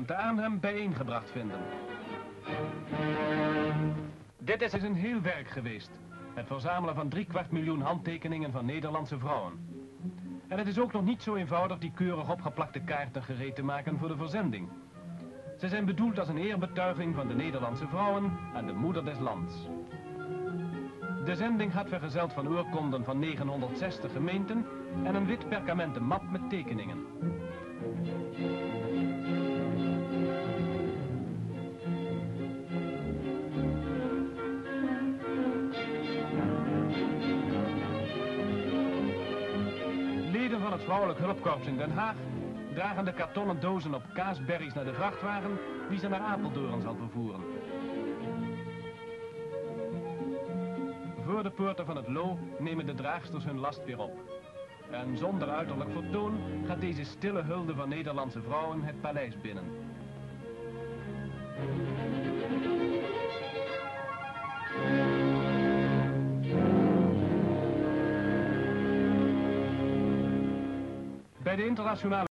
te Arnhem bijeengebracht vinden. Dit is een heel werk geweest. Het verzamelen van 250.000 handtekeningen van Nederlandse vrouwen. En het is ook nog niet zo eenvoudig die keurig opgeplakte kaarten gereed te maken voor de verzending. Ze zijn bedoeld als een eerbetuiging van de Nederlandse vrouwen aan de moeder des lands. De zending gaat vergezeld van oorkonden van 960 gemeenten en een wit perkamenten map met tekeningen. Leden van het Vrouwelijk Hulpkorps in Den Haag dragen de kartonnen dozen op kaasberries naar de vrachtwagen die ze naar Apeldoorn zal vervoeren. Voor de poorten van het Loo nemen de draagsters hun last weer op. En zonder uiterlijk vertoon gaat deze stille hulde van Nederlandse vrouwen het paleis binnen. Bij de internationale